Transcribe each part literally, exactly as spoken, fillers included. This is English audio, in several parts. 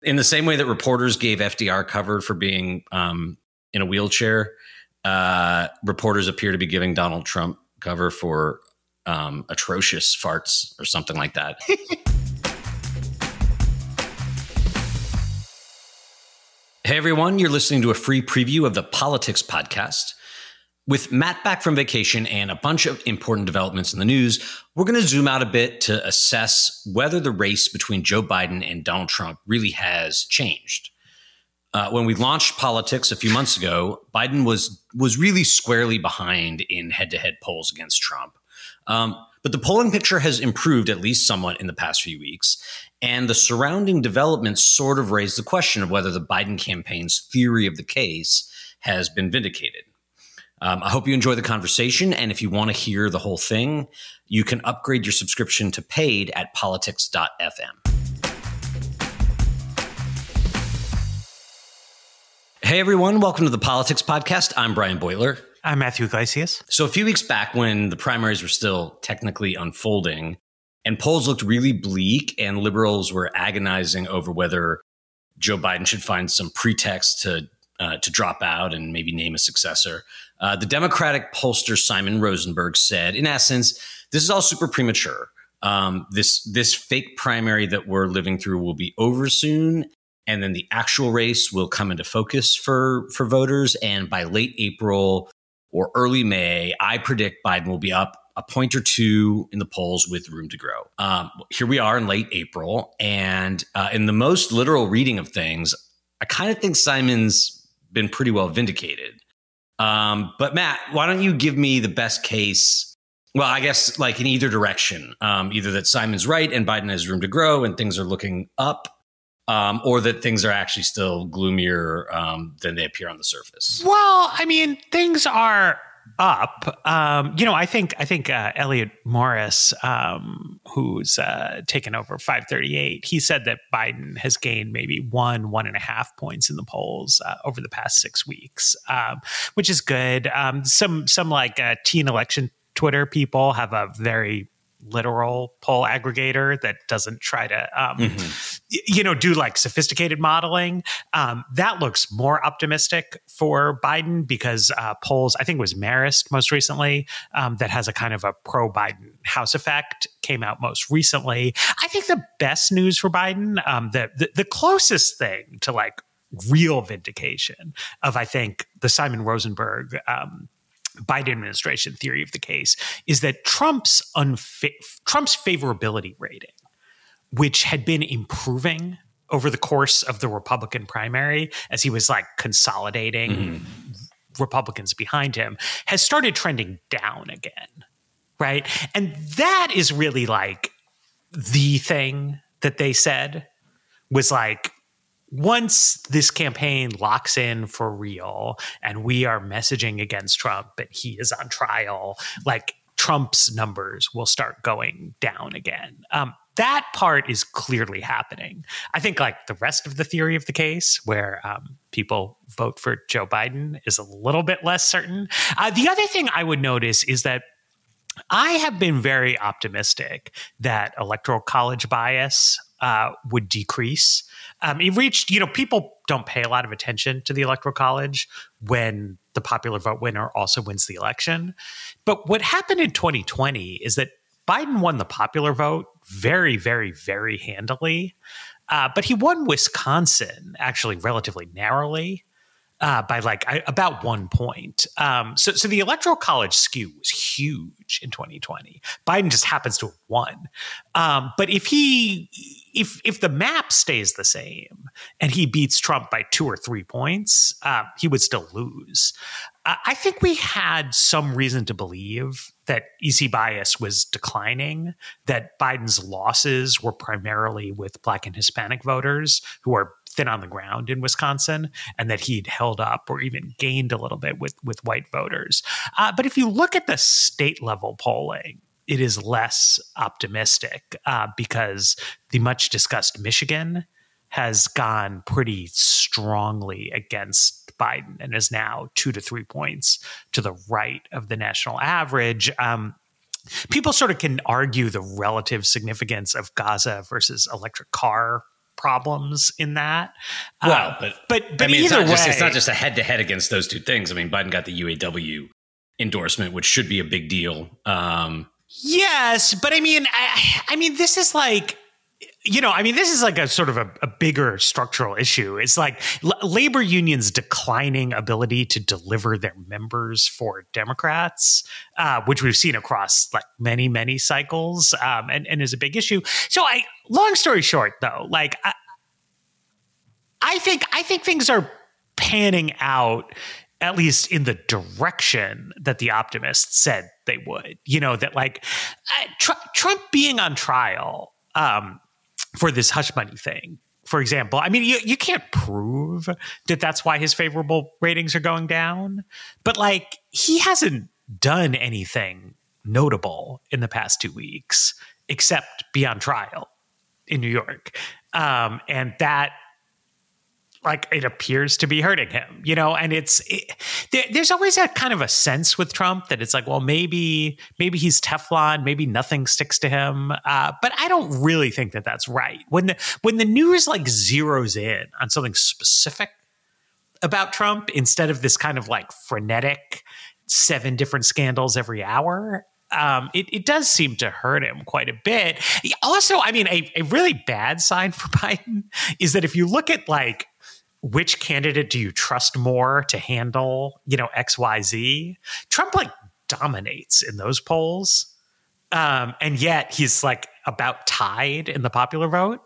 In the same way that reporters gave F D R cover for being um, in a wheelchair, uh, reporters appear to be giving Donald Trump cover for um, atrocious farts or something like that. Hey, everyone. You're listening to a free preview of the Politics Podcast. With Matt back from vacation and a bunch of important developments in the news, we're going to zoom out a bit to assess whether the race between Joe Biden and Donald Trump really has changed. Uh, when we launched Politics a few months ago, Biden was was really squarely behind in head-to-head polls against Trump. Um, but the polling picture has improved at least somewhat in the past few weeks, and the surrounding developments sort of raised the question of whether the Biden campaign's theory of the case has been vindicated. Um, I hope you enjoy the conversation, and if you want to hear the whole thing, you can upgrade your subscription to paid at politics dot f m. Hey, everyone. Welcome to the Politics Podcast. I'm Brian Beutler. I'm Matthew Iglesias. So a few weeks back when the primaries were still technically unfolding and polls looked really bleak and liberals were agonizing over whether Joe Biden should find some pretext to uh, to drop out and maybe name a successor, Uh, the Democratic pollster Simon Rosenberg said, in essence, this is all super premature. Um, this this fake primary that we're living through will be over soon, and then the actual race will come into focus for, for voters. And by late April or early May, I predict Biden will be up a point or two in the polls with room to grow. Um, here we are in late April, and uh, in the most literal reading of things, I kind of think Simon's been pretty well vindicated. Um, but Matt, why don't you give me the best case? Well, I guess like in either direction, um, either that Simon's right and Biden has room to grow and things are looking up, um, or that things are actually still gloomier um, than they appear on the surface. Well, I mean, things are up. Um, you know, I think I think uh, Elliot Morris, um, who's uh, taken over five thirty-eight, he said that Biden has gained maybe one, one and a half points in the polls uh, over the past six weeks, um, which is good. Um, some some like uh, teen election Twitter people have a very literal poll aggregator that doesn't try to, um, mm-hmm. y- you know, do like sophisticated modeling. Um, that looks more optimistic for Biden because uh, polls, I think it was Marist most recently, um, that has a kind of a pro-Biden house effect, came out most recently. I think the best news for Biden, um, the, the the closest thing to like real vindication of, I think, the Simon Rosenberg um Biden administration theory of the case is that Trump's unfa- Trump's favorability rating, which had been improving over the course of the Republican primary as he was like consolidating mm-hmm. Republicans behind him, has started trending down again, right? And that is really like the thing that they said was like, once this campaign locks in for real and we are messaging against Trump and he is on trial, like Trump's numbers will start going down again. Um, that part is clearly happening. I think like the rest of the theory of the case where um, people vote for Joe Biden is a little bit less certain. Uh, the other thing I would notice is that I have been very optimistic that electoral college bias uh, would decrease. Um, it reached, you know, people don't pay a lot of attention to the electoral college when the popular vote winner also wins the election. But what happened in twenty twenty is that Biden won the popular vote very, very, very handily. Uh, but he won Wisconsin actually relatively narrowly. Uh, by like I, about one point. Um, so, so the electoral college skew was huge in twenty twenty. Biden just happens to have won. Um, but if he, if if the map stays the same and he beats Trump by two or three points, uh, he would still lose. Uh, I think we had some reason to believe that E C bias was declining, that Biden's losses were primarily with Black and Hispanic voters who are thin on the ground in Wisconsin, and that he'd held up or even gained a little bit with, with white voters. Uh, but if you look at the state level polling, it is less optimistic uh, because the much discussed Michigan has gone pretty strongly against Biden and is now two to three points to the right of the national average. Um, people sort of can argue the relative significance of Gaza versus electric car problems in that. Well, um, but but but I mean, either it's not, way, just, it's not just a head to head against those two things. I mean, Biden got the U A W endorsement, which should be a big deal. Um, yes, but I mean, I, I mean, this is like. You know, I mean, this is like a sort of a, a bigger structural issue. It's like l- labor unions' declining ability to deliver their members for Democrats, uh, which we've seen across like many, many cycles, um, and, and is a big issue. So, I, long story short, though, like I, I think I think things are panning out, at least in the direction that the optimists said they would. You know, that like uh, tr- Trump being on trial. Um, for this hush money thing, for example. I mean, you, you can't prove that that's why his favorable ratings are going down, but like he hasn't done anything notable in the past two weeks except be on trial in New York. Um, and that, like, it appears to be hurting him, you know, and it's, it, there, there's always that kind of a sense with Trump that it's like, well, maybe, maybe he's Teflon, maybe nothing sticks to him. Uh, but I don't really think that that's right. When the, when the news like zeroes in on something specific about Trump, instead of this kind of like frenetic seven different scandals every hour, Um, it, it does seem to hurt him quite a bit. Also, I mean, a, a really bad sign for Biden is that if you look at like, which candidate do you trust more to handle, you know, X, Y, Z? Trump like dominates in those polls. Um, and yet he's like about tied in the popular vote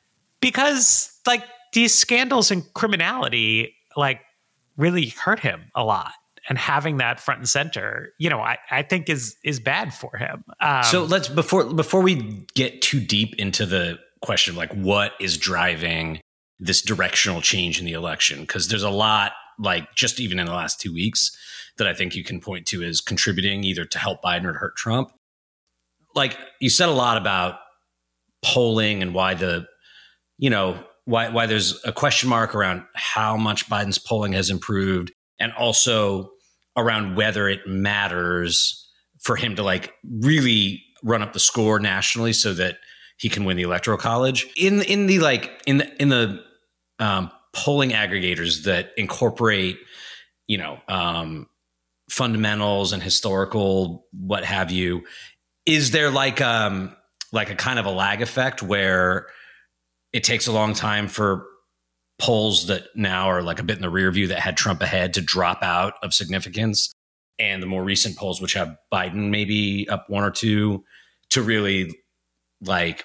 because like these scandals and criminality like really hurt him a lot. And having that front and center, you know, I, I think is is bad for him. Um, so let's before before we get too deep into the question of like what is driving this directional change in the election, because there's a lot, like just even in the last two weeks, that I think you can point to as contributing either to help Biden or to hurt Trump. Like you said a lot about polling and why the, you know, why why there's a question mark around how much Biden's polling has improved, and also around whether it matters for him to like really run up the score nationally so that he can win the Electoral College. In in the like in the in the um, polling aggregators that incorporate, you know, um, fundamentals and historical what have you, is there like um like a kind of a lag effect where it takes a long time for polls that now are like a bit in the rear view that had Trump ahead to drop out of significance, and the more recent polls, which have Biden maybe up one or two, to really like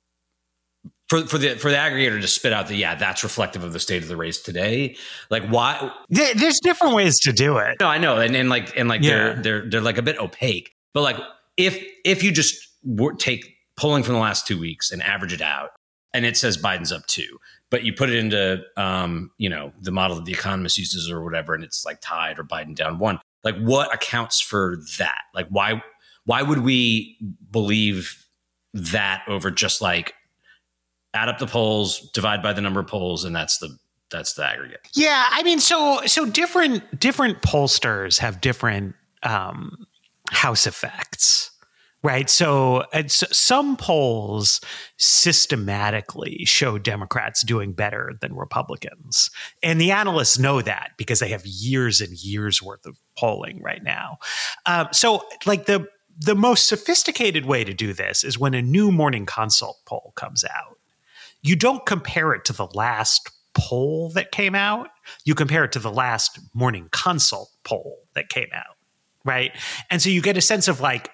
for for the for the aggregator to spit out the yeah that's reflective of the state of the race today. Like why? There's different ways to do it. No, I know, and, and like and like yeah. they're they're they're like a bit opaque. But like if if you just take polling from the last two weeks and average it out, and it says Biden's up two, but you put it into, um, you know, the model that The Economist uses or whatever, and it's like tied or Biden down one. Like, what accounts for that? Like, why why would we believe that over just like add up the polls, divide by the number of polls, and that's the that's the aggregate? Yeah, I mean, so so different different pollsters have different um, house effects. Right. So it's, some polls systematically show Democrats doing better than Republicans. And the analysts know that because they have years and years worth of polling right now. Um, so like the the most sophisticated way to do this is when a new Morning Consult poll comes out. You don't compare it to the last poll that came out. You compare it to the last Morning Consult poll that came out. Right. And so you get a sense of like,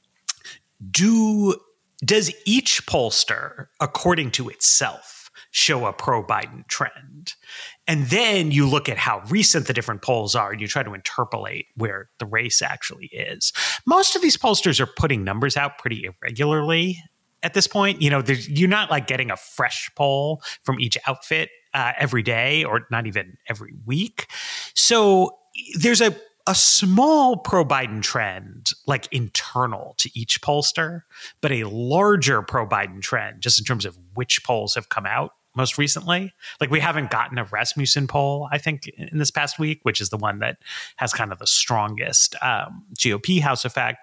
Do does each pollster, according to itself, show a pro-Biden trend? And then you look at how recent the different polls are and you try to interpolate where the race actually is. Most of these pollsters are putting numbers out pretty irregularly at this point. You know, you're not like getting a fresh poll from each outfit uh, every day or not even every week. So there's a A small pro-Biden trend, like internal to each pollster, but a larger pro-Biden trend just in terms of which polls have come out most recently. Like we haven't gotten a Rasmussen poll, I think, in this past week, which is the one that has kind of the strongest um, G O P House effect.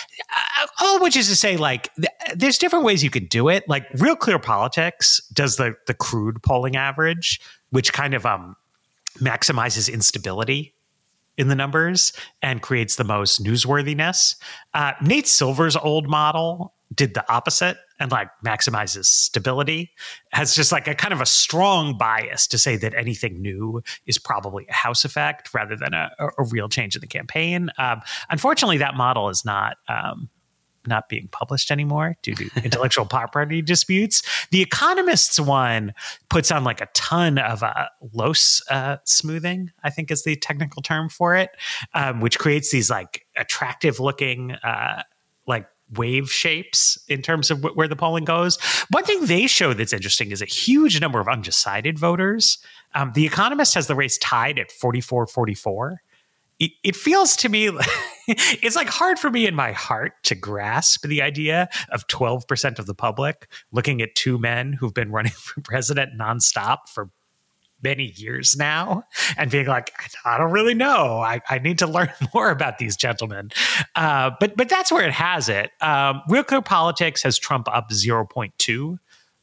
Uh, all which is to say, like, th- there's different ways you could do it. Like Real Clear Politics does the the crude polling average, which kind of um, maximizes instability in the numbers and creates the most newsworthiness. Uh, Nate Silver's old model did the opposite and like maximizes stability, has just like a kind of a strong bias to say that anything new is probably a house effect rather than a, a real change in the campaign. Um, unfortunately, that model is not um, not being published anymore due to intellectual property disputes. The Economist's one puts on like a ton of uh, Loess uh, smoothing, I think is the technical term for it, um, which creates these like attractive looking uh, like wave shapes in terms of wh- where the polling goes. One thing they show that's interesting is a huge number of undecided voters. Um, the Economist has the race tied at forty-four forty-four. It, it feels to me, it's like hard for me in my heart to grasp the idea of twelve percent of the public looking at two men who've been running for president nonstop for many years now and being like, I don't really know. I, I need to learn more about these gentlemen. Uh, but but that's where it has it. Um, Real Clear Politics has Trump up zero point two.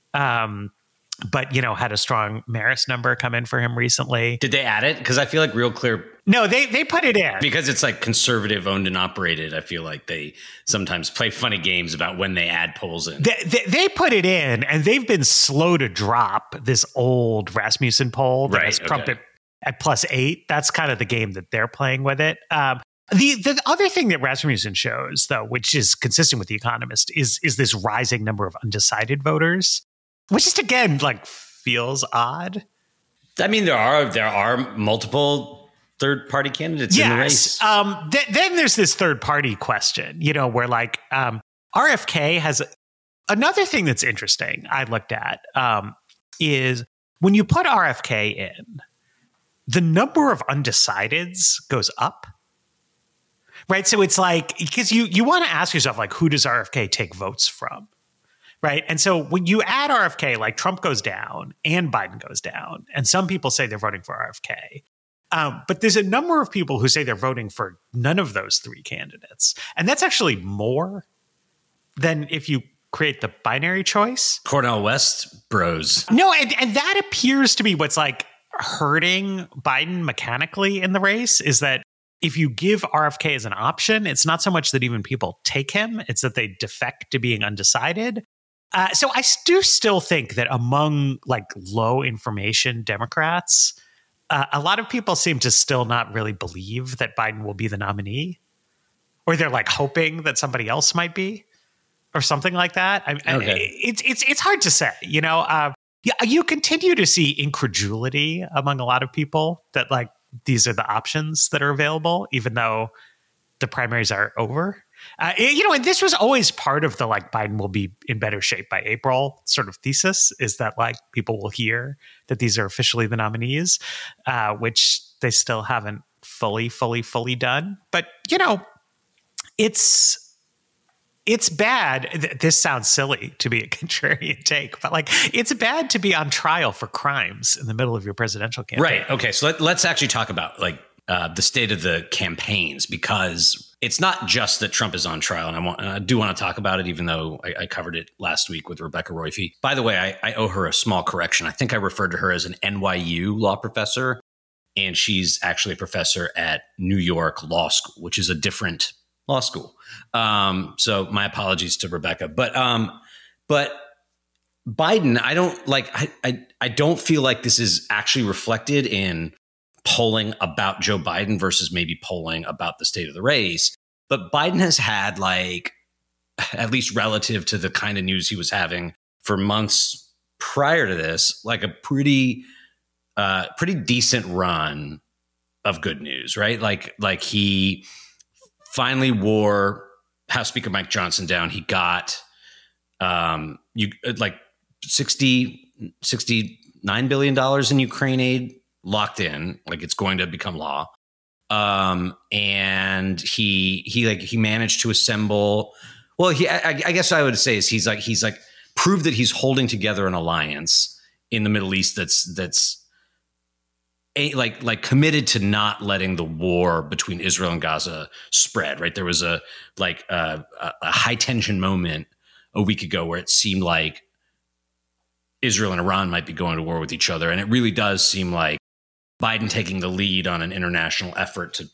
Um, but, you know, had a strong Maris number come in for him recently. Did they add it? Because I feel like Real Clear... No, they they put it in. Because it's like conservative owned and operated, I feel like they sometimes play funny games about when they add polls in. They, they, they put it in, and they've been slow to drop this old Rasmussen poll that right, has Trump okay. at, at plus eight. That's kind of the game that they're playing with it. Um, the, the other thing that Rasmussen shows, though, which is consistent with The Economist, is is this rising number of undecided voters, which just, again, like feels odd. I mean, there are there are multiple third-party candidates yes. in the race. Um, th- then there's this third-party question, you know, where like um, R F K has another thing that's interesting I looked at um, is when you put R F K in, the number of undecideds goes up. Right. So it's like, because you, you want to ask yourself, like, who does R F K take votes from? Right. And so when you add R F K, like Trump goes down and Biden goes down, and some people say they're voting for R F K. Um, but there's a number of people who say they're voting for none of those three candidates. And that's actually more than if you create the binary choice. Cornel West bros. No, and, and that appears to be what's like hurting Biden mechanically in the race, is that if you give R F K as an option, it's not so much that even people take him, it's that they defect to being undecided. Uh, so I do still think that among like low information Democrats, uh, a lot of people seem to still not really believe that Biden will be the nominee, or they're like hoping that somebody else might be, or something like that. I, okay. I, it's it's it's hard to say, you know. Uh, yeah, you continue to see incredulity among a lot of people that like these are the options that are available, even though the primaries are over. Uh, you know, and this was always part of the like Biden will be in better shape by April sort of thesis, is that like people will hear that these are officially the nominees, uh, which they still haven't fully, fully, fully done. But, you know, it's it's bad. This sounds silly to be a contrarian take, but like it's bad to be on trial for crimes in the middle of your presidential campaign. Right. Okay. So let, let's actually talk about like uh, the state of the campaigns, because it's not just that Trump is on trial. And I want, and I do want to talk about it, even though I, I covered it last week with Rebecca Roife. By the way, I, I owe her a small correction. I think I referred to her as an N Y U law professor, and she's actually a professor at New York Law School, which is a different law school. Um, so my apologies to Rebecca, but, um, but Biden, I don't like, I, I, I don't feel like this is actually reflected in polling about Joe Biden versus maybe polling about the state of the race. But Biden has had like, at least relative to the kind of news he was having for months prior to this, like a pretty, uh, pretty decent run of good news, right? Like, like he finally wore House Speaker Mike Johnson down. He got um, you like sixty, sixty-nine billion dollars in Ukraine aid locked in, like it's going to become law. Um, and he he like he managed to assemble. Well, he I, I guess I would say is he's like he's like proved that he's holding together an alliance in the Middle East that's that's a, like like committed to not letting the war between Israel and Gaza spread. Right, there was a like a, a high tension moment a week ago where it seemed like Israel and Iran might be going to war with each other, and it really does seem like Biden taking the lead on an international effort to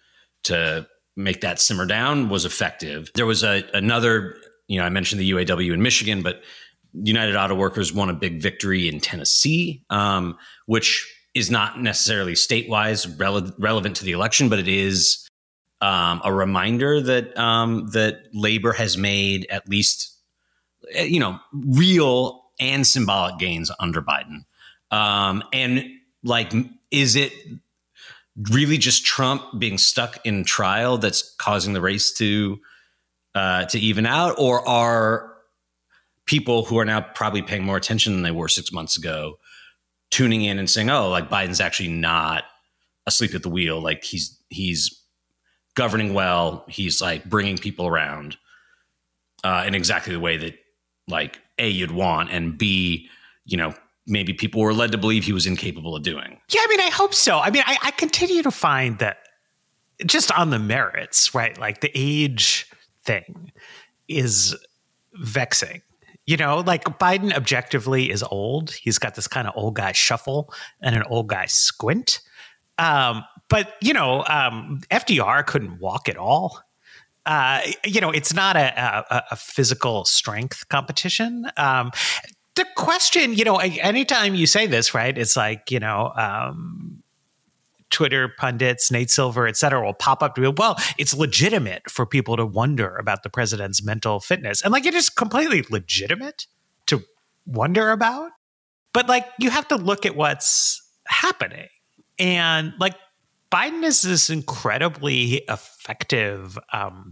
to make that simmer down was effective. There was a another, you know, I mentioned the U A W in Michigan, but United Auto Workers won a big victory in Tennessee, um, which is not necessarily state-wise rele- relevant to the election, but it is um, a reminder that um, that labor has made at least, you know, real and symbolic gains under Biden. Um, and like, is it really just Trump being stuck in trial that's causing the race to uh, to even out, or are people who are now probably paying more attention than they were six months ago tuning in and saying, "Oh, like Biden's actually not asleep at the wheel. Like he's he's governing well. He's like bringing people around uh, in exactly the way that like A, you'd want, and B, you know, maybe people were led to believe he was incapable of doing." Yeah, I mean, I hope so. I mean, I, I continue to find that just on the merits, right? Like the age thing is vexing. You know, like Biden objectively is old. He's got this kind of old guy shuffle and an old guy squint. Um, but, you know, um, F D R couldn't walk at all. Uh, you know, it's not a, a, a physical strength competition. Um, the question, you know, anytime you say this, right, it's like, you know, um, Twitter pundits, Nate Silver, et cetera, will pop up to be, well, it's legitimate for people to wonder about the president's mental fitness. And like, it is completely legitimate to wonder about. But like, you have to look at what's happening. And like, Biden is this incredibly effective um,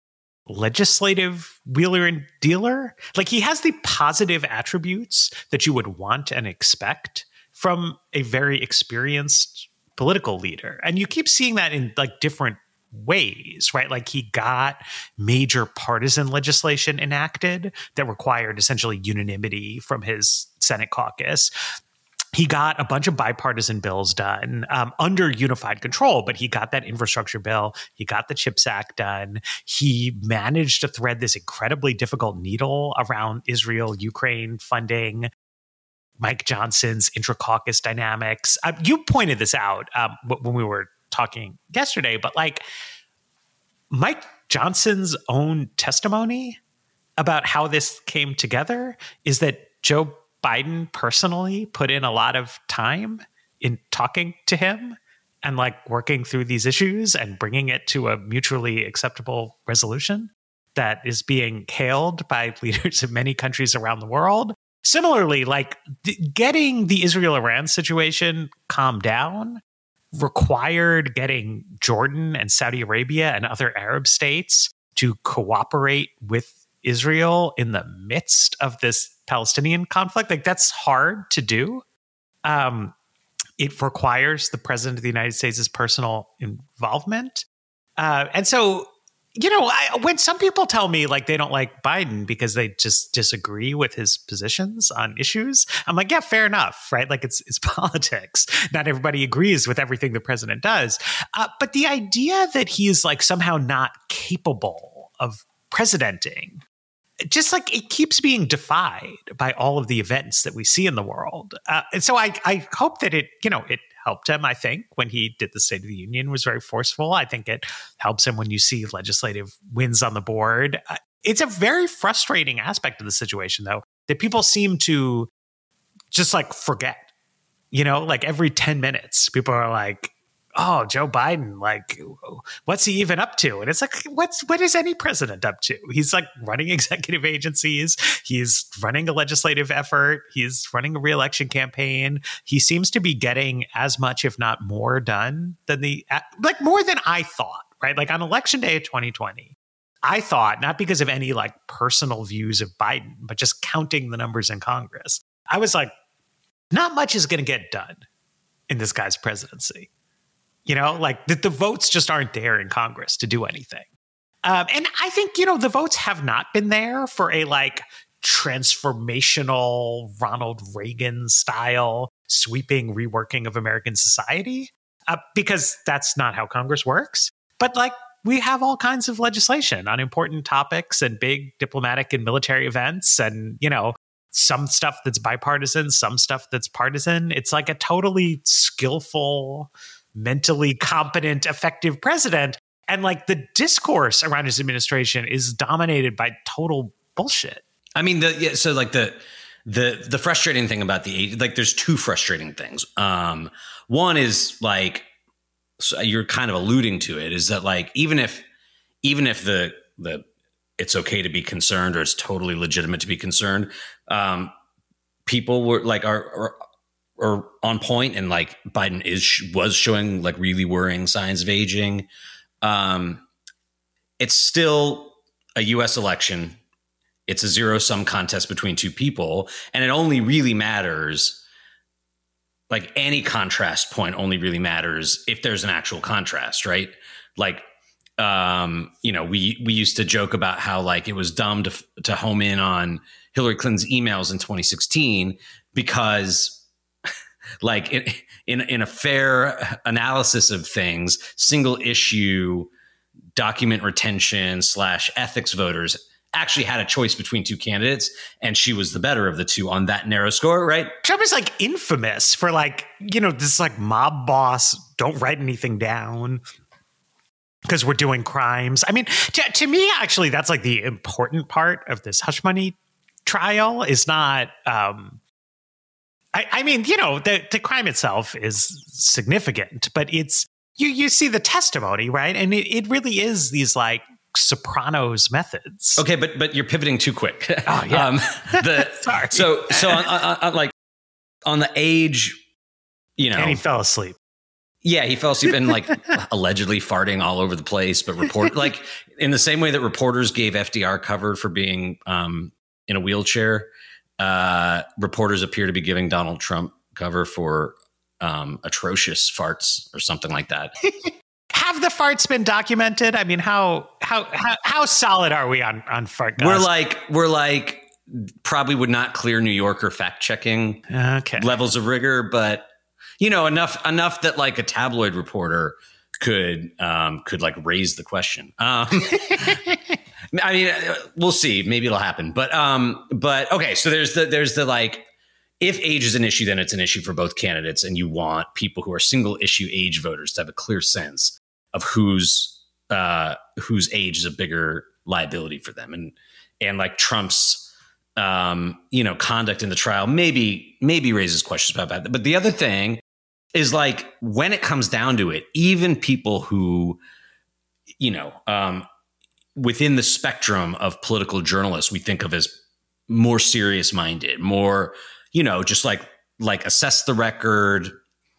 legislative wheeler and dealer. Like, he has the positive attributes that you would want and expect from a very experienced political leader. And you keep seeing that in like different ways, right? Like he got major partisan legislation enacted that required essentially unanimity from his Senate caucus. He got a bunch of bipartisan bills done um, under unified control, but he got that infrastructure bill. He got the CHIPS Act done. He managed to thread this incredibly difficult needle around Israel-Ukraine funding, Mike Johnson's intra-caucus dynamics. Uh, you pointed this out um, when we were talking yesterday, but like Mike Johnson's own testimony about how this came together is that Joe Biden personally put in a lot of time in talking to him and like working through these issues and bringing it to a mutually acceptable resolution that is being hailed by leaders of many countries around the world. Similarly, like th- getting the Israel-Iran situation calmed down required getting Jordan and Saudi Arabia and other Arab states to cooperate with Israel in the midst of this Palestinian conflict. Like that's hard to do. Um, it requires the president of the United States' personal involvement. Uh, and so, you know, I, when some people tell me like they don't like Biden because they just disagree with his positions on issues, I'm like, yeah, fair enough, right? Like it's it's politics. Not everybody agrees with everything the president does. Uh, but the idea that he's like somehow not capable of presidenting, just like it keeps being defied by all of the events that we see in the world. Uh, and so I, I hope that it, you know, it helped him, I think, when he did the State of the Union, was very forceful. I think it helps him when you see legislative wins on the board. Uh, it's a very frustrating aspect of the situation, though, that people seem to just like forget, you know, like every ten minutes, people are like, oh, Joe Biden, like, what's he even up to? And it's like, what's what is any president up to? He's like running executive agencies. He's running a legislative effort. He's running a reelection campaign. He seems to be getting as much, if not more, done than the, like more than I thought, right? Like on election day of twenty twenty, I thought, not because of any like personal views of Biden, but just counting the numbers in Congress, I was like, not much is going to get done in this guy's presidency. You know, like the, the votes just aren't there in Congress to do anything. Um, and I think, you know, the votes have not been there for a like transformational Ronald Reagan style sweeping reworking of American society, uh, because that's not how Congress works. But like, we have all kinds of legislation on important topics and big diplomatic and military events, and, you know, some stuff that's bipartisan, some stuff that's partisan. It's like a totally skillful, mentally competent, effective president. And like the discourse around his administration is dominated by total bullshit. I mean, the yeah, so like the the the frustrating thing about the like, there's two frustrating things. Um, one is like, so you're kind of alluding to it, is that like even if even if the the it's okay to be concerned, or it's totally legitimate to be concerned, um, people were like are, are are on point, and like Biden is was showing like really worrying signs of aging. Um, it's still a U S election. It's a zero-sum contest between two people, and it only really matters, like any contrast point only really matters if there's an actual contrast, right? Like, um, you know, we we used to joke about how like it was dumb to to home in on Hillary Clinton's emails in twenty sixteen because, like, in in, in a fair analysis of things, single issue document retention slash ethics voters actually had a choice between two candidates, and she was the better of the two on that narrow score, right? Trump is like infamous for like, you know, this like mob boss, don't write anything down because we're doing crimes. I mean, to, to me, actually, that's like the important part of this hush money trial is not, um, I, I mean, you know, the, the crime itself is significant, but it's, you, you see the testimony, right? And it, it really is these like Sopranos methods. Okay, but but you're pivoting too quick. Oh yeah. um, the, Sorry. So so on, on, on like on the age, you know, and he fell asleep. Yeah, he fell asleep and like allegedly farting all over the place. But report like in the same way that reporters gave F D R cover for being um, in a wheelchair, uh, reporters appear to be giving Donald Trump cover for um, atrocious farts or something like that. Have the farts been documented? I mean, how how how, how solid are we on on fart guys? We're like we're like probably would not clear New Yorker fact checking okay. levels of rigor, but you know enough enough that like a tabloid reporter could um, could like raise the question. Um, I mean, we'll see. Maybe it'll happen, but um, but okay. So there's the there's the like. If age is an issue, then it's an issue for both candidates, and you want people who are single issue age voters to have a clear sense of whose uh, whose age is a bigger liability for them, and and like Trump's um, you know conduct in the trial maybe maybe raises questions about that. But the other thing is like when it comes down to it, even people who you know um, within the spectrum of political journalists we think of as more serious minded, more you know, just like like assess the record,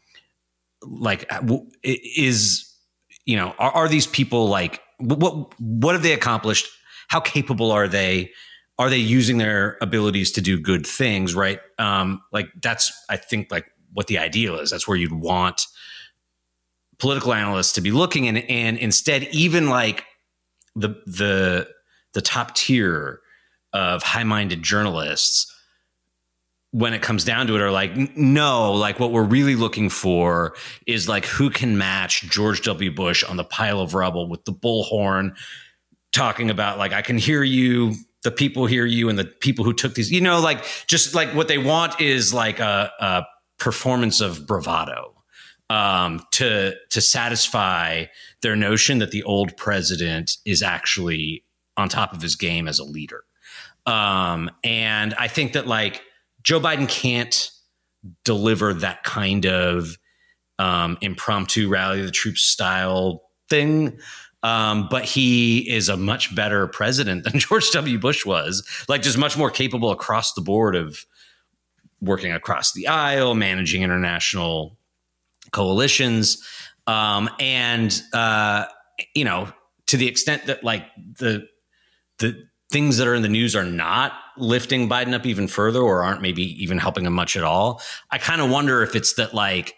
like is, you know, are, are these people like what what have they accomplished? How capable are they? Are they using their abilities to do good things? Right. Um, like that's, I think, like what the ideal is. That's where you'd want political analysts to be looking in. And instead, even like the the the top tier of high-minded journalists, when it comes down to it, are like, no, like what we're really looking for is like who can match George W. Bush on the pile of rubble with the bullhorn talking about like, I can hear you, the people hear you, and the people who took these, you know, like just like what they want is like a, a performance of bravado um, to to satisfy their notion that the old president is actually on top of his game as a leader. Um, and I think that like, Joe Biden can't deliver that kind of um, impromptu rally the troops style thing. Um, but he is a much better president than George W. Bush was, like just much more capable across the board of working across the aisle, managing international coalitions. Um, and, uh, you know, to the extent that like the, the, things that are in the news are not lifting Biden up even further or aren't maybe even helping him much at all. I kind of wonder if it's that like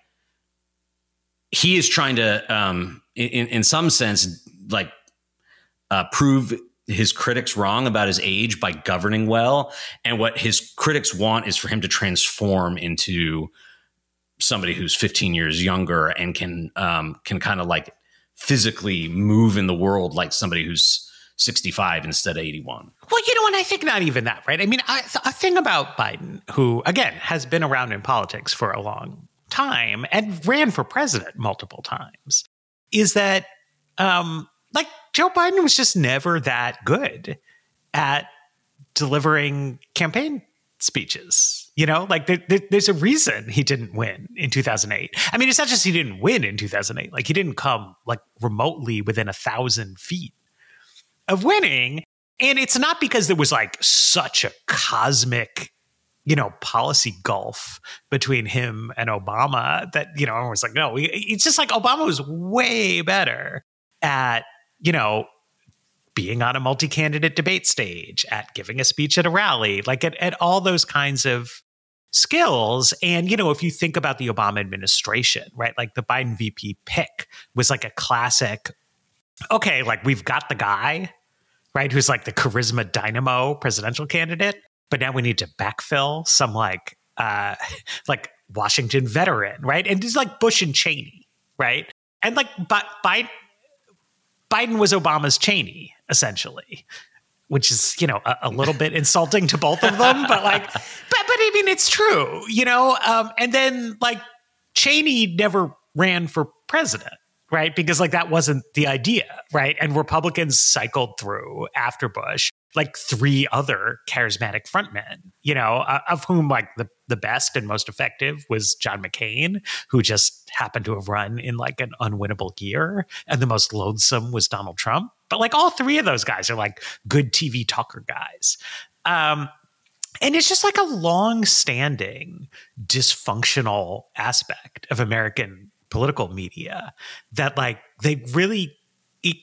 he is trying to, um, in, in some sense, like uh, prove his critics wrong about his age by governing well. And what his critics want is for him to transform into somebody who's fifteen years younger and can um, can kind of like physically move in the world like somebody who's sixty-five instead of eighty-one. Well, you know, and I think not even that, right? I mean, I, a thing about Biden, who, again, has been around in politics for a long time and ran for president multiple times, is that, um, like, Joe Biden was just never that good at delivering campaign speeches. You know, like, there, there, there's a reason he didn't win in two thousand eight. I mean, it's not just he didn't win in two thousand eight. Like, he didn't come, like, remotely within a thousand feet of winning. And it's not because there was like such a cosmic, you know, policy gulf between him and Obama that, you know, everyone was like, no, it's just like Obama was way better at, you know, being on a multi-candidate debate stage, at giving a speech at a rally, like at, at all those kinds of skills. And, you know, if you think about the Obama administration, right, like the Biden V P pick was like a classic, okay, like we've got the guy, right, who's like the charisma dynamo presidential candidate, but now we need to backfill some like uh, like Washington veteran, right? And it's like Bush and Cheney, right? And like but Biden, Biden was Obama's Cheney, essentially, which is, you know, a, a little bit insulting to both of them, but like, but, but I mean, it's true, you know? Um, and then like Cheney never ran for president. Right. Because like that wasn't the idea. Right. And Republicans cycled through after Bush like three other charismatic frontmen, you know, uh, of whom like the, the best and most effective was John McCain, who just happened to have run in like an unwinnable year. And the most loathsome was Donald Trump. But like all three of those guys are like good T V talker guys. Um, And it's just like a long-standing dysfunctional aspect of American political media that like they really it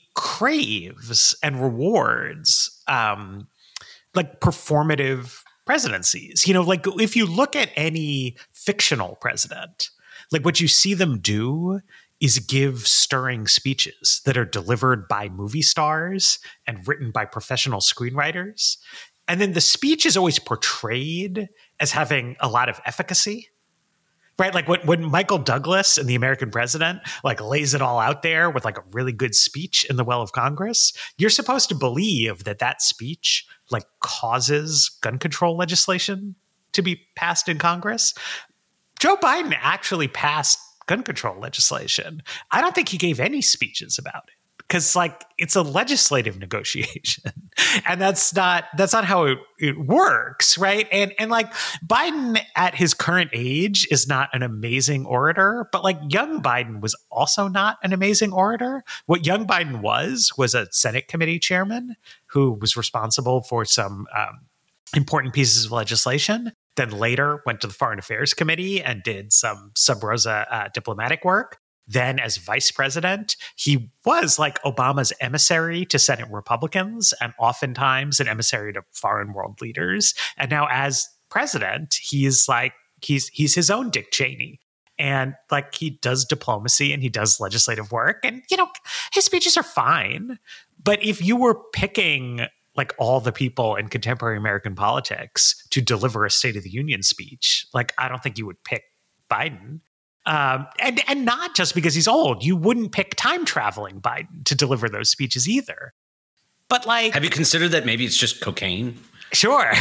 craves and rewards um, like performative presidencies. You know, like if you look at any fictional president, like what you see them do is give stirring speeches that are delivered by movie stars and written by professional screenwriters. And then the speech is always portrayed as having a lot of efficacy. Right, like when, when Michael Douglas and the American president like lays it all out there with like a really good speech in the well of Congress, you're supposed to believe that that speech like causes gun control legislation to be passed in Congress. Joe Biden actually passed gun control legislation. I don't think he gave any speeches about it because like it's a legislative negotiation and that's not that's not how it, it works, right? And and like Biden at his current age is not an amazing orator, but like young Biden was also not an amazing orator. What young Biden was was a Senate committee chairman who was responsible for some um, important pieces of legislation. Then later went to the Foreign Affairs Committee and did some sub rosa uh, diplomatic work. Then as vice president, he was like Obama's emissary to Senate Republicans and oftentimes an emissary to foreign world leaders. And now as president, he's like, he's he's his own Dick Cheney. And like he does diplomacy and he does legislative work. And, you know, his speeches are fine. But if you were picking like all the people in contemporary American politics to deliver a State of the Union speech, like I don't think you would pick Biden. Um, and, and not just because he's old. You wouldn't pick time traveling Biden to deliver those speeches either. But like, have you considered that maybe it's just cocaine? Sure. um,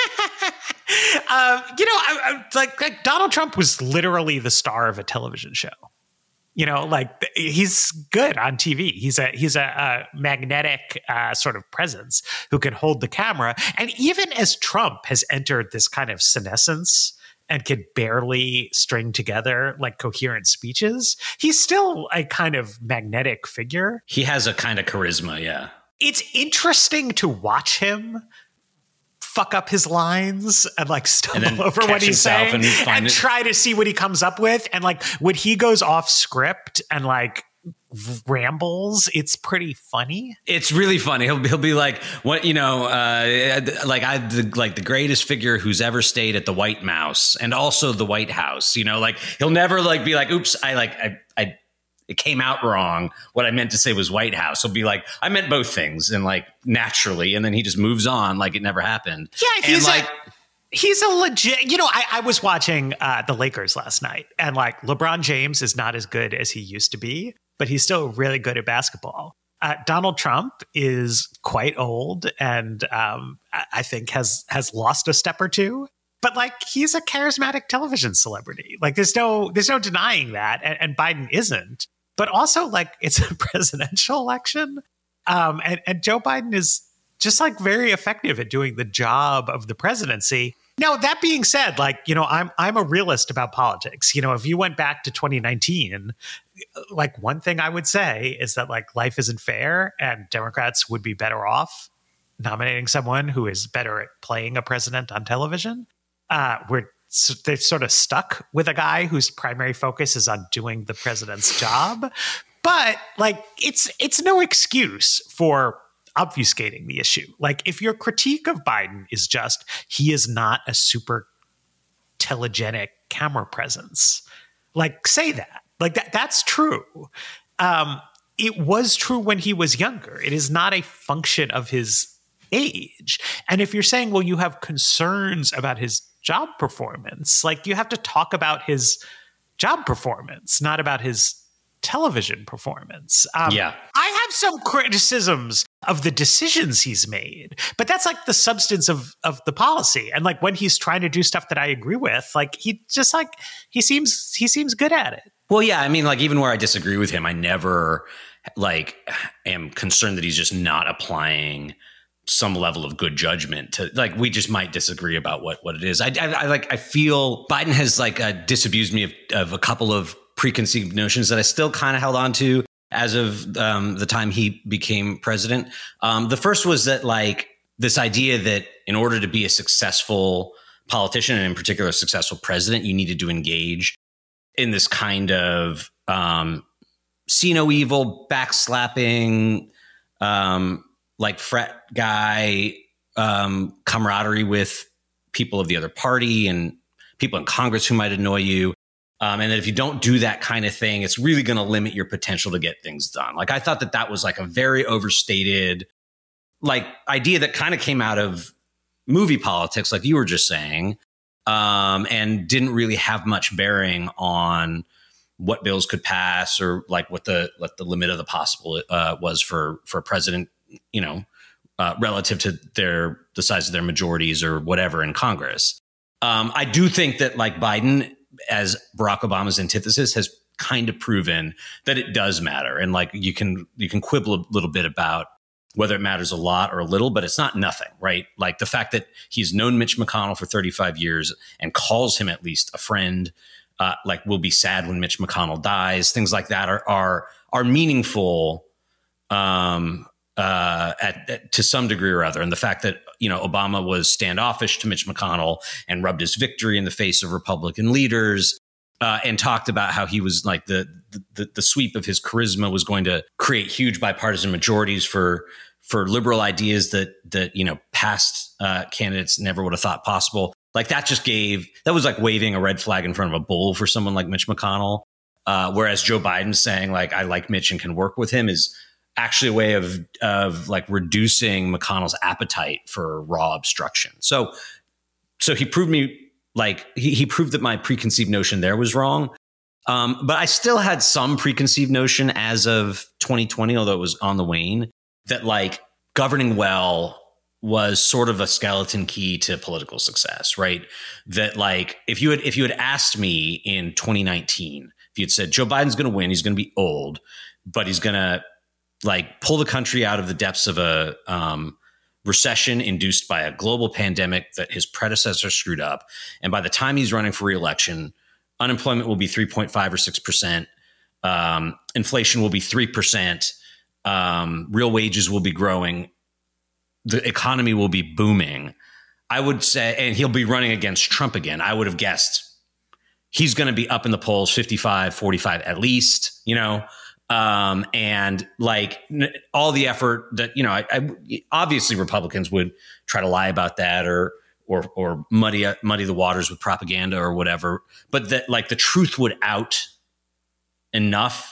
you know, I, I, like, like Donald Trump was literally the star of a television show. You know, like he's good on T V. He's a he's a, a magnetic uh, sort of presence who can hold the camera. And even as Trump has entered this kind of senescence and could barely string together like coherent speeches, he's still a kind of magnetic figure. He has a kind of charisma, yeah. It's interesting to watch him fuck up his lines and like stumble and over what he's saying and, and try to see what he comes up with. And like when he goes off script and like rambles, it's pretty funny. It's really funny. He'll he'll be like, what, you know, uh, like I the, like the greatest figure who's ever stayed at the White Mouse and also the White House. You know, like he'll never like be like, oops, I like I I it came out wrong. What I meant to say was White House. He'll be like, I meant both things, and like naturally, and then he just moves on like it never happened. Yeah, he's and like. A- He's a legit, you know, I, I was watching uh, the Lakers last night, and like LeBron James is not as good as he used to be, but he's still really good at basketball. Uh, Donald Trump is quite old and um, I think has has lost a step or two, but like he's a charismatic television celebrity. Like there's no there's no denying that, and, and Biden isn't. But also, like it's a presidential election, um, and, and Joe Biden is just like very effective at doing the job of the presidency. Now, that being said, like, you know, I'm I'm a realist about politics. You know, if you went back to twenty nineteen, like one thing I would say is that like life isn't fair and Democrats would be better off nominating someone who is better at playing a president on television. Uh, we're they're sort of stuck with a guy whose primary focus is on doing the president's job. But like it's it's no excuse for obfuscating the issue. Like if your critique of Biden is just he is not a super telegenic camera presence, like say that. Like that that's true. Um, it was true when he was younger. It is not a function of his age. And if you're saying, well, you have concerns about his job performance, like you have to talk about his job performance, not about his television performance. Um, yeah. I have some criticisms of the decisions he's made, but that's like the substance of of the policy. And like when he's trying to do stuff that I agree with, like he just like he seems he seems good at it. Well, yeah, I mean, like even where I disagree with him, I never like am concerned that he's just not applying some level of good judgment to like we just might disagree about what what it is. I, I, I like I feel Biden has like uh, disabused me of, of a couple of preconceived notions that I still kind of held on to as of um, the time he became president. Um, the first was that like this idea that in order to be a successful politician and in particular a successful president, you needed to engage in this kind of um, see no evil, backslapping, um, like frat guy um, camaraderie with people of the other party and people in Congress who might annoy you. Um, and that if you don't do that kind of thing, it's really going to limit your potential to get things done. Like I thought that that was like a very overstated like idea that kind of came out of movie politics, like you were just saying, um, and didn't really have much bearing on what bills could pass or like what the what the limit of the possible uh, was for for a president, you know, uh, relative to their the size of their majorities or whatever in Congress. Um, I do think that like Biden, as Barack Obama's antithesis, has kind of proven that it does matter. And like you can you can quibble a little bit about whether it matters a lot or a little, but it's not nothing, right? Like the fact that he's known Mitch McConnell for thirty-five years and calls him at least a friend, uh, like will be sad when Mitch McConnell dies, things like that are are are meaningful um, uh, at, at to some degree or other. And the fact that you know Obama was standoffish to Mitch McConnell and rubbed his victory in the face of Republican leaders, uh, and talked about how he was like the, the the sweep of his charisma was going to create huge bipartisan majorities for for liberal ideas that that you know past uh, candidates never would have thought possible. Like that just gave that was like waving a red flag in front of a bull for someone like Mitch McConnell. Uh, whereas Joe Biden saying like I like Mitch and can work with him is actually a way of of like reducing McConnell's appetite for raw obstruction. So so he proved me like he, he proved that my preconceived notion there was wrong. Um, but I still had some preconceived notion as of twenty twenty, although it was on the wane, that like governing well was sort of a skeleton key to political success, right? That like if you had if you had asked me in twenty nineteen, if you'd said Joe Biden's going to win, he's going to be old, but he's going to like pull the country out of the depths of a um, recession induced by a global pandemic that his predecessor screwed up. And by the time he's running for re-election, unemployment will be three point five or six percent. Um, inflation will be three percent. Um, real wages will be growing. The economy will be booming. I would say, and he'll be running against Trump again. I would have guessed he's going to be up in the polls fifty-five, forty-five at least, you know, um, and like all the effort that, you know, I, I, obviously Republicans would try to lie about that or, or, or muddy, muddy the waters with propaganda or whatever. But that like the truth would out enough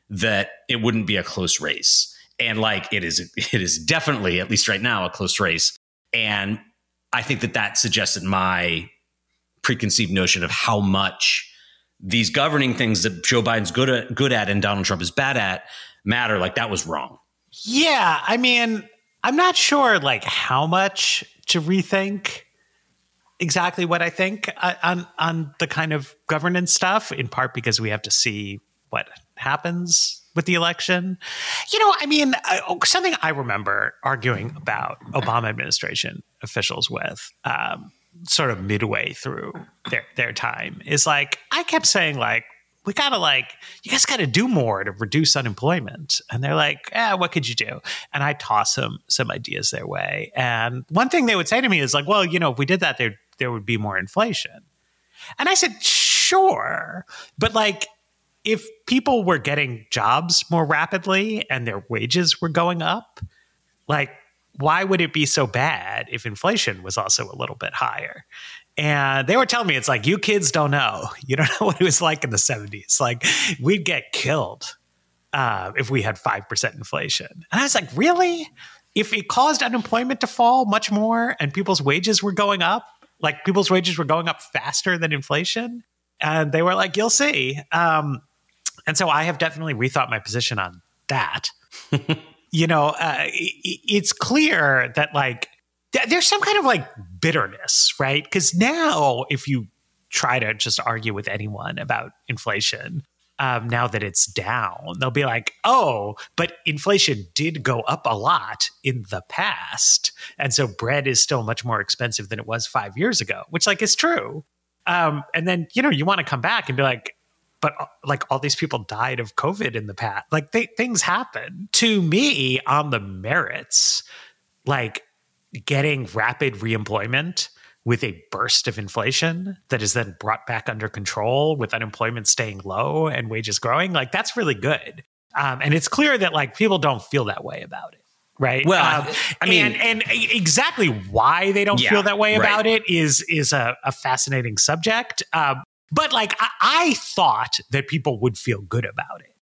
that it wouldn't be a close race. And like it is, it is definitely, at least right now, a close race. And I think that that suggested my preconceived notion of how much these governing things that Joe Biden's good at, good at and Donald Trump is bad at matter. Like that was wrong. Yeah. I mean, I'm not sure like how much to rethink exactly what I think on, on the kind of governance stuff, in part because we have to see what happens with the election. You know, I mean, uh, something I remember arguing about Obama administration officials with um, sort of midway through their, their time is like, I kept saying like, we got to like, you guys got to do more to reduce unemployment. And they're like, eh, what could you do? And I toss them some ideas their way. And one thing they would say to me is like, well, you know, if we did that, there, there would be more inflation. And I said, sure. But like, if people were getting jobs more rapidly and their wages were going up, like, why would it be so bad if inflation was also a little bit higher? And they were telling me, it's like, you kids don't know. You don't know what it was like in the seventies. Like, we'd get killed uh, if we had five percent inflation. And I was like, really? If it caused unemployment to fall much more and people's wages were going up, like people's wages were going up faster than inflation? And they were like, you'll see. Um, and so I have definitely rethought my position on that. You know, uh, it, it's clear that like, there's some kind of like bitterness, right? Because now if you try to just argue with anyone about inflation, um, now that it's down, they'll be like, oh, but inflation did go up a lot in the past. And so bread is still much more expensive than it was five years ago, which like is true. Um, and then, you know, you want to come back and be like, but like all these people died of COVID in the past. Like they, things happen. To me, on the merits, like, getting rapid reemployment with a burst of inflation that is then brought back under control with unemployment staying low and wages growing, like that's really good. Um, and it's clear that like people don't feel that way about it, right? Well, um, I mean, and, and exactly why they don't yeah, feel that way right. about it is is a, a fascinating subject. Um, but like I, I thought that people would feel good about it,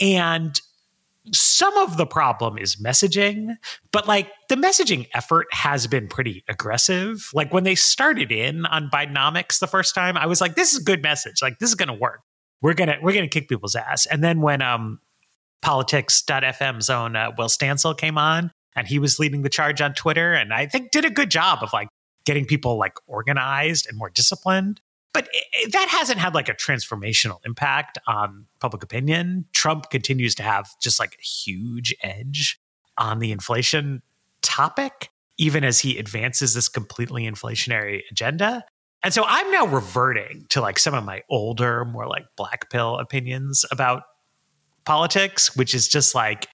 and some of the problem is messaging, but like the messaging effort has been pretty aggressive. Like when they started in on Bidenomics the first time, I was like, this is a good message. Like this is going to work. We're going to, we're going to kick people's ass. And then when um, politics dot f m's own uh, Will Stancil came on and he was leading the charge on Twitter, and I think did a good job of like getting people like organized and more disciplined. But it, that hasn't had like a transformational impact on public opinion. Trump continues to have just like a huge edge on the inflation topic, even as he advances this completely inflationary agenda. And so I'm now reverting to like some of my older, more like black pill opinions about politics, which is just like,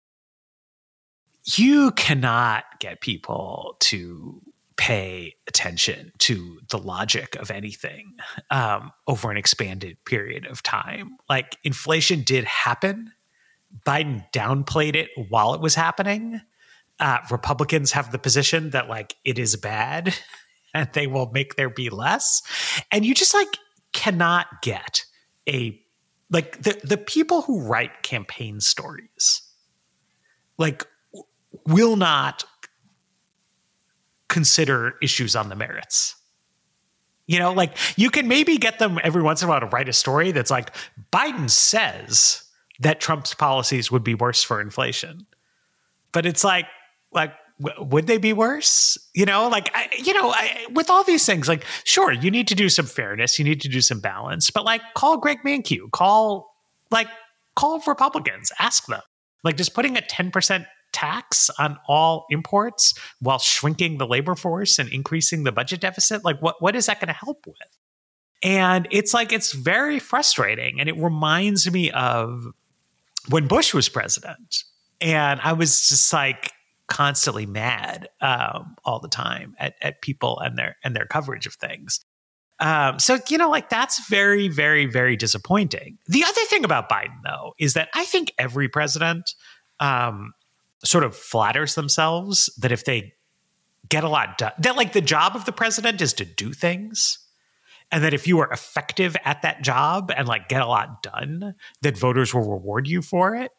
you cannot get people to pay attention to the logic of anything um, over an expanded period of time. Like inflation did happen. Biden downplayed it while it was happening. Uh, Republicans have the position that like it is bad and they will make there be less. And you just like cannot get a, like the, the people who write campaign stories, like will not consider issues on the merits. You know, like you can maybe get them every once in a while to write a story that's like, Biden says that Trump's policies would be worse for inflation. But it's like, like, w- would they be worse? You know, like, I, you know, I, with all these things, like, sure, you need to do some fairness. You need to do some balance. But like, call Greg Mankiw, call, like, call Republicans, ask them. Like, just putting a ten percent tax on all imports while shrinking the labor force and increasing the budget deficit, like what what is that going to help with? And it's like, it's very frustrating. And it reminds me of when Bush was president. And I was just like constantly mad um, all the time at, at people and their and their coverage of things. Um, so, you know, like that's very, very, very disappointing. The other thing about Biden, though, is that I think every president um, sort of flatters themselves that if they get a lot done, that like the job of the president is to do things. and that if you are effective at that job and like get a lot done, that voters will reward you for it.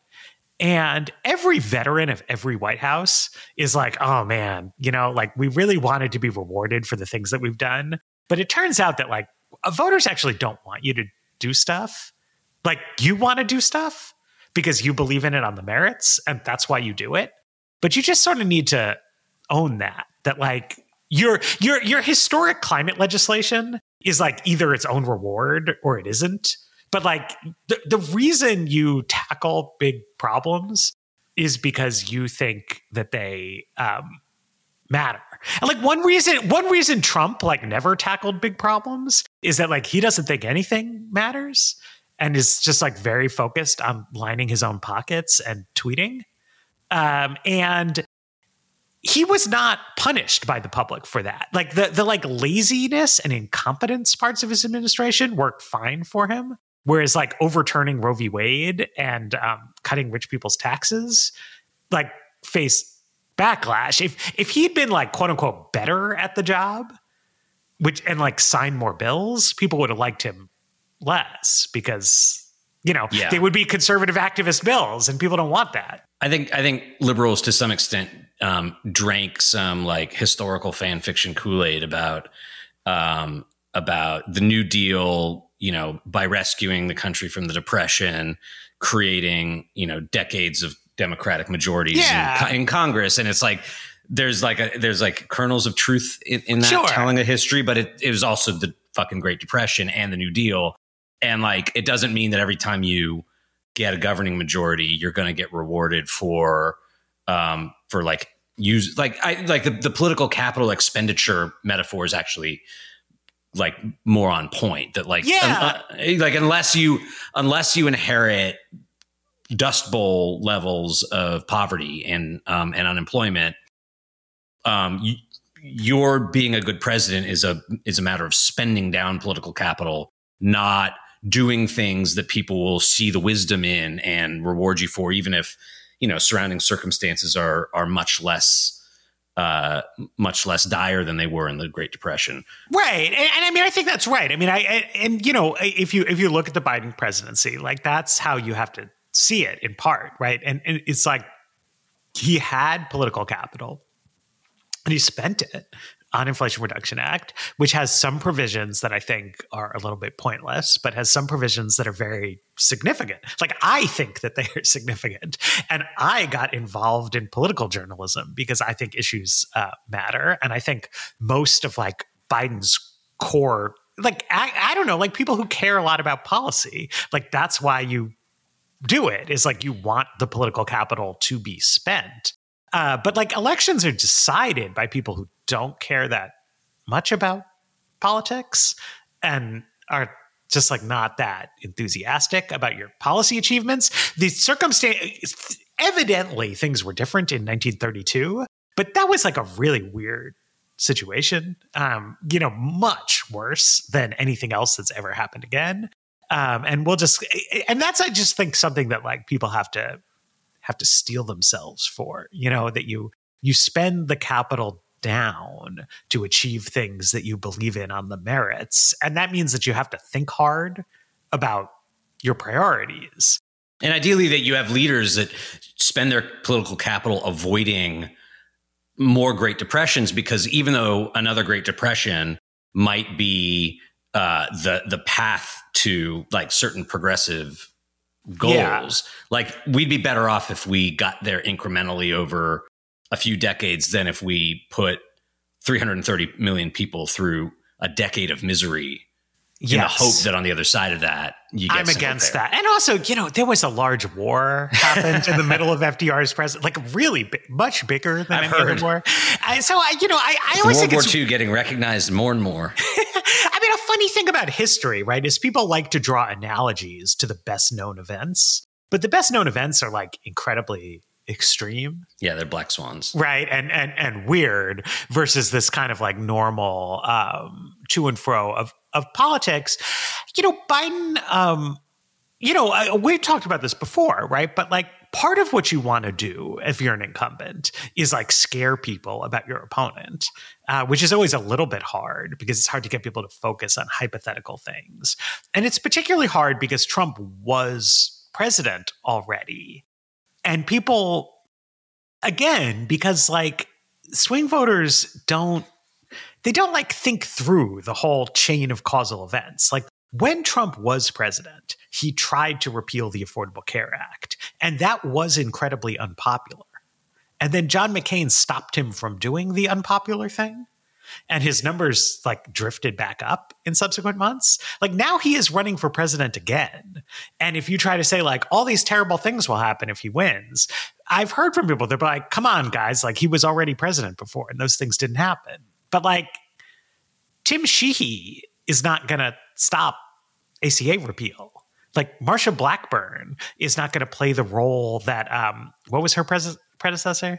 And every veteran of every White House is like, oh man, you know, like we really wanted to be rewarded for the things that we've done. But it turns out that like voters actually don't want you to do stuff. Like you want to do stuff because you believe in it on the merits, and that's why you do it. But you just sort of need to own that, that like your your your historic climate legislation is like either its own reward or it isn't. But like the, the reason you tackle big problems is because you think that they um, matter. And like one reason, one reason Trump like never tackled big problems is that like he doesn't think anything matters and is just like very focused on lining his own pockets and tweeting. Um, and he was not punished by the public for that. Like the the like laziness and incompetence parts of his administration worked fine for him. Whereas like overturning Roe v. Wade and um, cutting rich people's taxes, like face backlash. If if he'd been like quote unquote better at the job, which and like signed more bills, people would have liked him less because you know yeah. they would be conservative activist bills, and people don't want that. I think I think liberals to some extent um, drank some like historical fan fiction Kool-Aid about um, about the New Deal. You know, by rescuing the country from the Depression, creating, you know, decades of Democratic majorities yeah. in, in Congress. And it's like, there's like, a, there's like kernels of truth in, in that sure. telling a history, but it, it was also the fucking Great Depression and the New Deal. And like, it doesn't mean that every time you get a governing majority, you're going to get rewarded for, um, for like use, like, I, like the, the political capital expenditure metaphor is actually like more on point that like, yeah. un, like unless you, unless you inherit Dust Bowl levels of poverty and, um, and unemployment, um, you, your being a good president is a, is a matter of spending down political capital, not doing things that people will see the wisdom in and reward you for, even if, you know, surrounding circumstances are, are much less, uh, much less dire than they were in the Great Depression. Right. And, and I mean, I think that's right. I mean, I, I, and you know, if you, if you look at the Biden presidency, like that's how you have to see it in part. Right. And, and it's like, he had political capital and he spent it on Inflation Reduction Act, which has some provisions that I think are a little bit pointless, but has some provisions that are very significant. Like I think that they are significant. And I got involved in political journalism because I think issues uh, matter. And I think most of like Biden's core, like, I, I don't know, like people who care a lot about policy, like that's why you do it, is like you want the political capital to be spent. Uh, but like elections are decided by people who don't care that much about politics and are just like not that enthusiastic about your policy achievements. The circumstance, evidently things were different in nineteen thirty-two, but that was like a really weird situation, um, you know, much worse than anything else that's ever happened again. Um, and we'll just, and that's, I just think something that like people have to, have to steel themselves for, you know, that you you spend the capital down to achieve things that you believe in on the merits. And that means that you have to think hard about your priorities. And ideally that you have leaders that spend their political capital avoiding more Great Depressions, because even though another Great Depression might be uh, the the path to like certain progressive goals, yeah. like we'd be better off if we got there incrementally over a few decades than if we put three hundred thirty million people through a decade of misery in yes. the hope that on the other side of that, you get I'm against there. that. And also, you know, there was a large war happened in the middle of F D R's presidency, like really bi- much bigger than I've any heard. other war. I, so, I, you know, I, I always World think War Two getting recognized more and more. I mean, a funny thing about history, right, is people like to draw analogies to the best known events, but the best known events are like incredibly extreme. Yeah, they're black swans. Right. And and and weird versus this kind of like normal um, to and fro of, of politics. You know, Biden, um, you know, I, we've talked about this before, right? But like part of what you want to do if you're an incumbent is like scare people about your opponent, uh, which is always a little bit hard because it's hard to get people to focus on hypothetical things. And it's particularly hard because Trump was president already. And people, again, because like swing voters don't, they don't like think through the whole chain of causal events. Like when Trump was president, he tried to repeal the Affordable Care Act, and that was incredibly unpopular. And then John McCain stopped him from doing the unpopular thing, and his numbers like drifted back up in subsequent months. Like now he is running for president again. And if you try to say like all these terrible things will happen if he wins, I've heard from people, they're like, come on, guys, like he was already president before and those things didn't happen. But like Tim Sheehy is not going to stop A C A repeal. Like Marsha Blackburn is not going to play the role that, um, what was her pres- predecessor?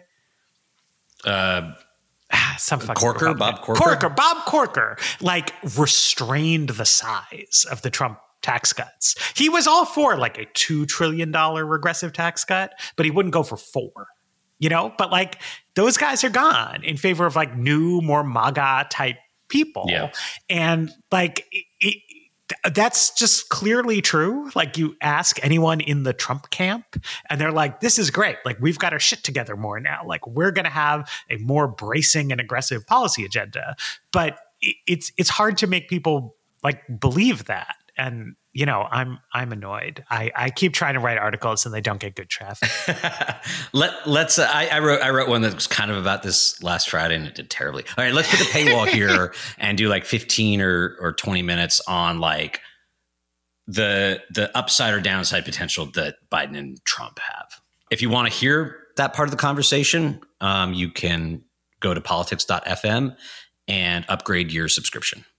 Uh, Some fucking Corker, Republican. Bob Corker? Corker, Bob Corker, like restrained the size of the Trump tax cuts. He was all for like a two trillion dollars regressive tax cut, but he wouldn't go for four, you know? But like those guys are gone in favor of like new, more MAGA type people. Yeah. And like, it, it, that's just clearly true. Like you ask anyone in the Trump camp and they're like, this is great. Like we've got our shit together more now. Like we're going to have a more bracing and aggressive policy agenda. But it's, it's hard to make people like believe that. And, you know, I'm, I'm annoyed. I, I keep trying to write articles and they don't get good traffic. Let, let's, uh, I, I wrote, I wrote one that was kind of about this last Friday and it did terribly. All right, let's put the paywall here and do like fifteen or, or twenty minutes on like the, the upside or downside potential that Biden and Trump have. If you want to hear that part of the conversation, um, you can go to politics dot f m and upgrade your subscription.